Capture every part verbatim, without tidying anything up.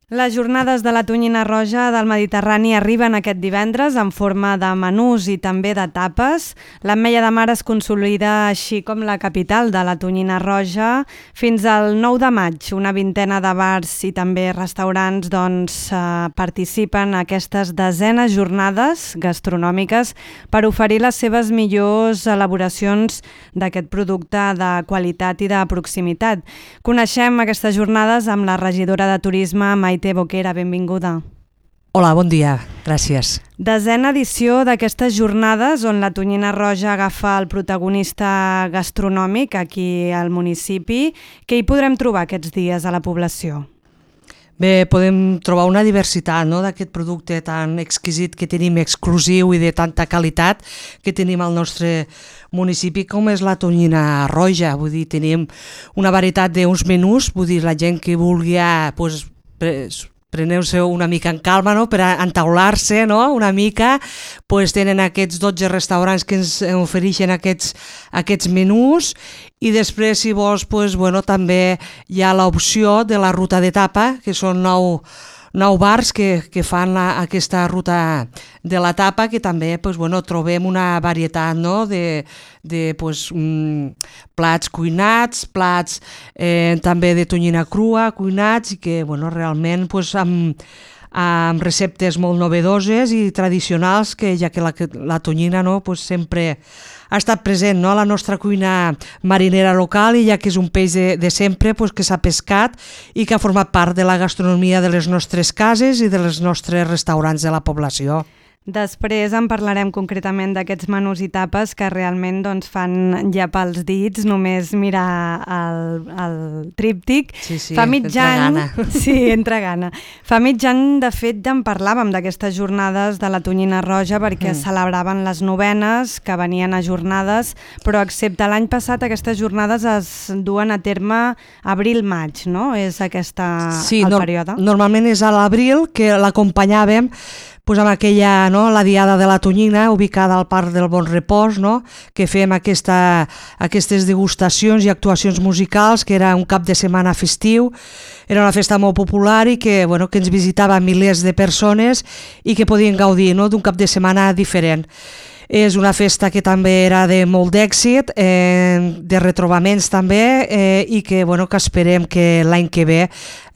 Les jornades de la tonyina roja del Mediterrani arriben aquest divendres en forma de menús i també de tapes. L'Ametlla de Mar es consolida així com la capital de la tonyina roja. Fins al nou de maig, una vintena de bars i també restaurants doncs, eh, participen en aquestes desenes jornades gastronòmiques per oferir les seves millors elaboracions d'aquest producte de qualitat i de proximitat. Coneixem aquestes jornades amb la regidora de Turisme, Maite Boquera, benvinguda. Hola, bon dia, gràcies. Desena edició d'aquestes jornades on la tonyina roja agafa el protagonista gastronòmic aquí al municipi. Què hi podrem trobar aquests dies a la població? Bé, podem trobar una diversitat, no?, d'aquest producte tan exquisit que tenim, exclusiu i de tanta qualitat que tenim al nostre municipi, com és la tonyina roja. Vull dir, tenim una varietat d'uns menús, vull dir, la gent que vulgui, doncs, preneu-se una mica en calma, no?, per entaular-se, no?, una mica, pues, tenen aquests dotze restaurants que ens ofereixen aquests, aquests menús, i després, si vols, pues, bueno, també hi ha l'opció de la ruta de tapa, que són nou, nou bars que, que fan la, aquesta ruta de la tapa, que també, pues, bueno, trobem una varietat, no?, de, de pues, mm, plats cuinats, plats eh, també de tonyina crua, cuinats, i que, bueno, realment, pues, amb, amb receptes molt novedoses i tradicionals, que ja que la, la tonyina, no, pues, sempre ha estat present, no?, a la nostra cuina marinera local, i ja que és un peix de, de sempre, pues, que s'ha pescat i que ha format part de la gastronomia de les nostres cases i dels nostres restaurants de la població. Després en parlarem concretament d'aquests menús i tapes que realment doncs, fan llepar els dits, només mirar el, el tríptic. Sí, sí, Fa mig entra any, gana. Sí, entra gana. Fa mig any, de fet, ja en parlàvem d'aquestes jornades de la tonyina roja perquè mm. celebraven les novenes que venien a jornades, però excepte l'any passat aquestes jornades es duen a terme abril-maig, no? És aquesta sí, el no, període? Normalment és a l'abril, que l'acompanyàvem pues amb aquella, no, la diada de la tonyina ubicada al Parc del Bon Repòs, no, que fem aquesta, aquestes degustacions i actuacions musicals, que era un cap de setmana festiu. Era una festa molt popular i que, bueno, que ens visitava milers de persones i que podien gaudir, no, d'un cap de setmana diferent. És una festa que també era de molt d'èxit, eh, de retrobaments també, eh, i que, bueno, que esperem que l'any que ve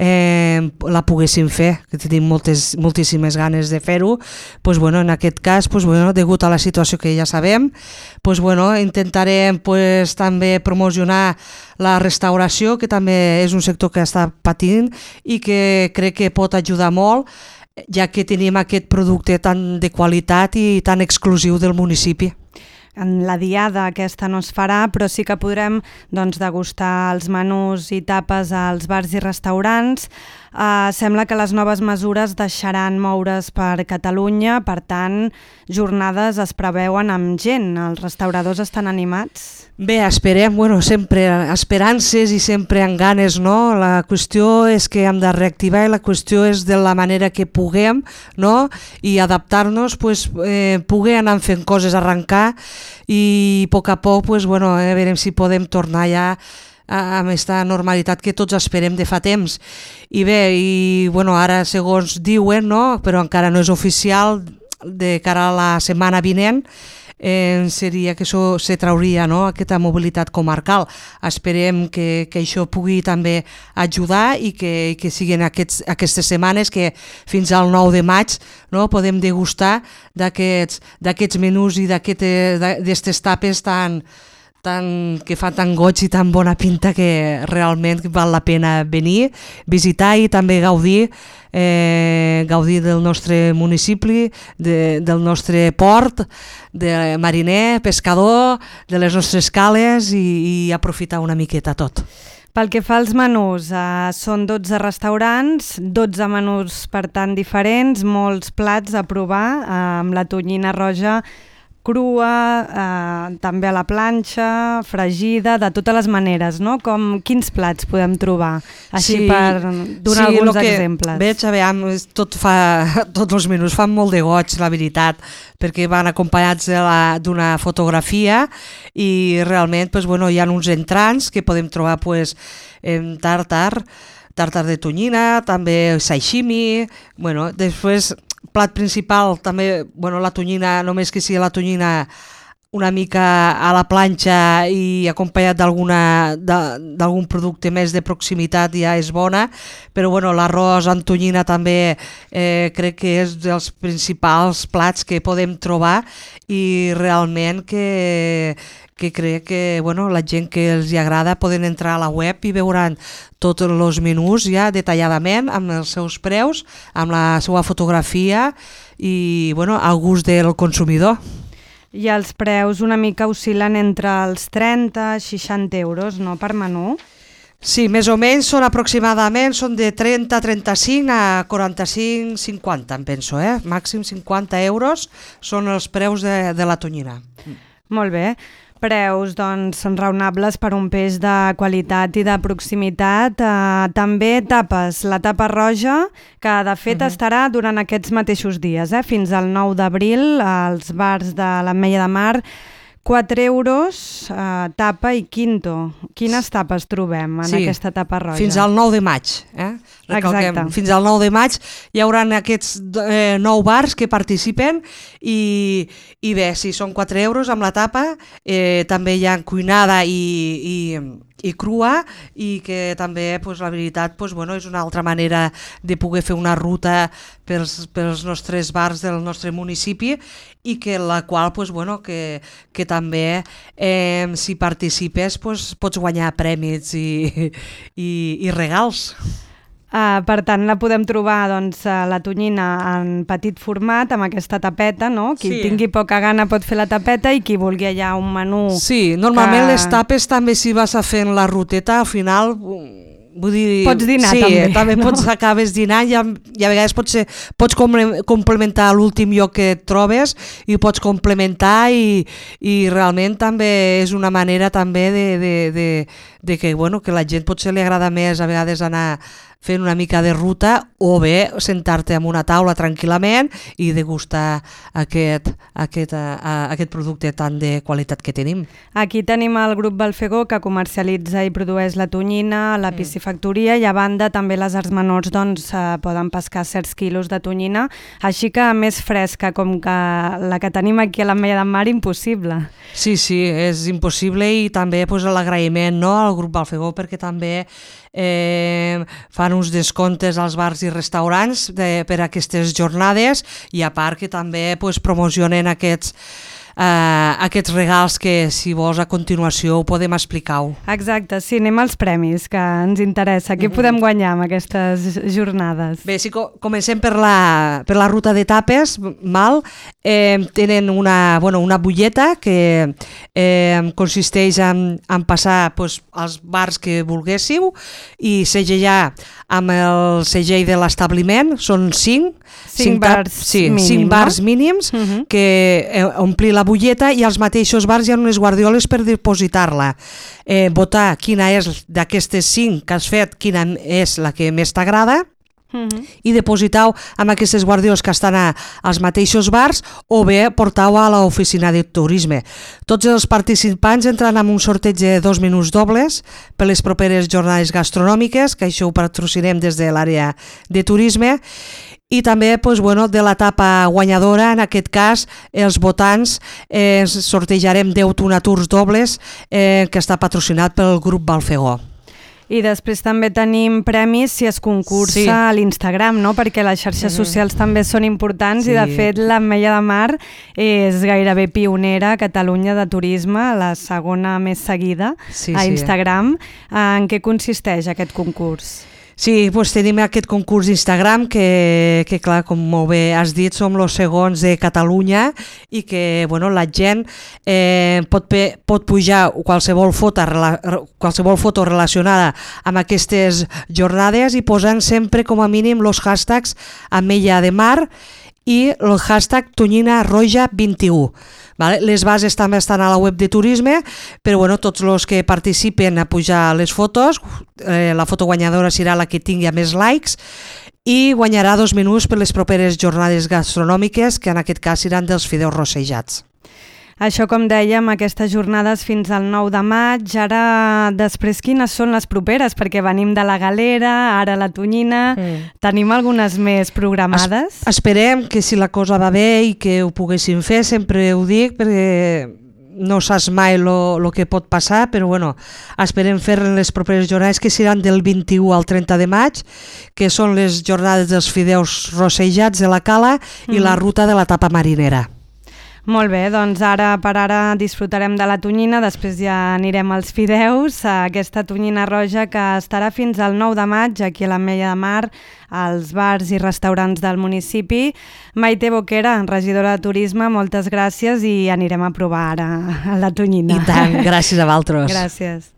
eh, la poguéssim fer, que tenim moltes, moltíssimes ganes de fer-ho. Pues, bueno, en aquest cas, pues, bueno, degut a la situació que ja sabem, pues, bueno, intentarem pues, també promocionar la restauració, que també és un sector que està patint i que crec que pot ajudar molt, ja que tenim aquest producte tan de qualitat i tan exclusiu del municipi. En la diada aquesta no es farà, però sí que podrem doncs, degustar els menús i tapes als bars i restaurants. Uh, sembla que les noves mesures deixaran moure's per Catalunya, per tant, jornades es preveuen amb gent. Els restauradors estan animats? Bé, esperem, bueno, sempre esperances i sempre amb ganes, no? La qüestió és que hem de reactivar i la qüestió és de la manera que puguem, no? I adaptar-nos, pues, eh, poder anar fent coses, arrencar, i a poc a poc, pues, bueno, eh, veurem si podem tornar ja amb aquesta normalitat que tots esperem de fa temps. I bé, i, bueno, ara segons diuen, no? Però encara no és oficial, de cara a la setmana vinent, Eh, seria que això se trauria, no?, aquesta mobilitat comarcal. Esperem que, que això pugui també ajudar i que, que siguin aquests, aquestes setmanes que fins al nou de maig, no, podem degustar d'aquests d'aquests menús i d'aquestes tapes tan, tan, que fan tan goig i tan bona pinta que realment val la pena venir, visitar i també gaudir Eh, gaudir del nostre municipi, de, del nostre port, de mariner, pescador, de les nostres cales, i, i aprofitar una miqueta tot. Pel que fa als menús, eh, són dotze restaurants, dotze menús per tant diferents, molts plats a provar, eh, amb la tonyina roja crua, eh, també a la planxa, fregida, de totes les maneres, no? Com, quins plats podem trobar? Així sí, per donar sí, alguns exemples. Veig, a veure, tot fa, tots els menús fan molt de goig, la veritat, perquè van acompanyats d'una fotografia i realment pues, bueno, hi ha uns entrants que podem trobar pues, en tàrtar, tartar de tonyina, també sashimi, bueno, després plat principal també, bueno, la tonyina, només que sigui la tonyina una mica a la planxa i acompanyat d'alguna d'algun producte més de proximitat ja és bona, però bueno, l'arròs amb tonyina també eh, crec que és dels principals plats que podem trobar i realment que, que crec que bueno, la gent que els hi agrada poden entrar a la web i veuran tots els menús ja detalladament amb els seus preus, amb la seva fotografia i bueno, al gust del consumidor. I els preus una mica oscil·len entre els trenta i seixanta euros, no, per menú? Sí, més o menys són aproximadament són de trenta a trenta-cinc a quaranta-cinc a cinquanta, em penso, eh? Màxim cinquanta euros són els preus de, de la tonyina. Molt bé. Preus doncs, són raonables per un peix de qualitat i de proximitat. Eh, també tapes, la tapa roja, que de fet uh-huh. estarà durant aquests mateixos dies, eh, fins al nou d'abril, als bars de l'Ametlla de Mar, quatre euros, eh, tapa i quinto. Quines tapes trobem en sí, aquesta tapa roja? Fins al nou de maig. Eh? Recalquem, fins al nou de maig hi haurà aquests eh, nou bars que participen i, i bé, si són quatre euros amb la tapa, eh, també hi ha cuinada i, i, i crua i que també pues, la veritat pues, bueno, és una altra manera de poder fer una ruta pels, pels nostres bars del nostre municipi i que la qual pues, bueno, que, que també eh, si participes pues, pots guanyar prèmits i, i, i regals. Uh, per tant, la podem trobar doncs, a la tonyina en petit format, amb aquesta tapeta, no? Qui sí. tingui poca gana pot fer la tapeta i qui vulgui allà un menú... Sí, normalment que... les tapes també si vas a fer la ruteta, al final... Vull dir, pots dinar sí, també. també no? pots acabes dinant i a, i a vegades pots, ser, pots complementar l'últim lloc que et trobes i pots complementar i, i realment també és una manera també de, de, de, de que, bueno, que la gent potser li agrada més a vegades anar fent una mica de ruta o bé sentar-te en una taula tranquil·lament i degustar aquest, aquest, uh, aquest producte tan de qualitat que tenim. Aquí tenim el grup Balfegó que comercialitza i produeix la tonyina, la piscifactoria i a banda també les arts menors doncs, uh, poden pescar certs quilos de tonyina, així que més fresca com que la que tenim aquí a l'Ametlla de Mar, impossible. Sí, sí, és impossible i també pues, l'agraïment no, al grup Balfegó perquè també Eh, fan uns descomptes als bars i restaurants de, per aquestes jornades i a part que també pues, promocionen aquests Uh, aquests regals que si vols a continuació ho podem explicar-ho. Exacte, sí, anem als premis que ens interessa. Què mm-hmm. podem guanyar amb aquestes jornades? Bé, si co- comencem per la, per la ruta de tapes, mal, eh, tenen una, bueno, una butlleta que eh, consisteix en, en passar pues, als bars que volguéssiu i segellar amb el segell de l'establiment, són cinc, cinc bars sí, mínims, cinc bars mínims uh-huh. que eh, omplir la butlleta i als mateixos bars hi ha unes guardioles per dipositar-la. Eh, votar quina és d'aquestes cinc que has fet, quina és la que més t'agrada, Uh-huh. i depositar-ho amb aquestes guardioles que estan a, als mateixos bars o bé portar-ho a l'oficina de turisme. Tots els participants entran en un sorteig de dos minuts dobles per les properes jornades gastronòmiques, que això ho patrocinem des de l'àrea de turisme, i també pues, bueno, de l'etapa guanyadora, en aquest cas els votants eh, sortejarem deu tonaturs dobles eh, que està patrocinat pel grup Balfegó. I després també tenim premis si es concursa sí. a l'Instagram, no? Perquè les xarxes mm-hmm. socials també són importants sí. i de fet l'Ametlla de Mar és gairebé pionera a Catalunya de turisme, la segona més seguida sí, a Instagram. Sí. En què consisteix aquest concurs? Sí, doncs tenim aquest concurs d'Instagram que, que, clar, com molt bé has dit, som els segons de Catalunya i que bueno, la gent eh, pot, pe, pot pujar qualsevol foto, qualsevol foto relacionada amb aquestes jornades i posant sempre com a mínim els hashtags Ametlla de Mar i el hashtag Tonyina Roja vint-i-u. Vale? Les bases també estan a la web de turisme, però bueno, tots els que participen a pujar les fotos, eh, la foto guanyadora serà la que tingui més likes i guanyarà dos minuts per les properes jornades gastronòmiques, que en aquest cas seran dels fideus rossejats. Això, com dèiem, aquestes jornades fins al nou de maig. Ara, després, quines són les properes? Perquè venim de la Galera, ara la Tonyina. Mm. Tenim algunes més programades? Es esperem que si la cosa va bé i que ho poguéssim fer, sempre ho dic, perquè no saps mai el que pot passar, però bueno, esperem fer les properes jornades, que seran del vint-i-u al trenta de maig, que són les jornades dels fideus rossejats de la Cala mm. i la ruta de la tapa marinera. Molt bé, doncs ara per ara disfrutarem de la Tonyina, després ja anirem als fideus, a aquesta Tonyina roja que estarà fins al nou de maig aquí a l'Ametlla de Mar, als bars i restaurants del municipi. Maite Boquera, regidora de Turisme, moltes gràcies i anirem a provar ara la Tonyina. I tant, gràcies a vosaltres. Gràcies.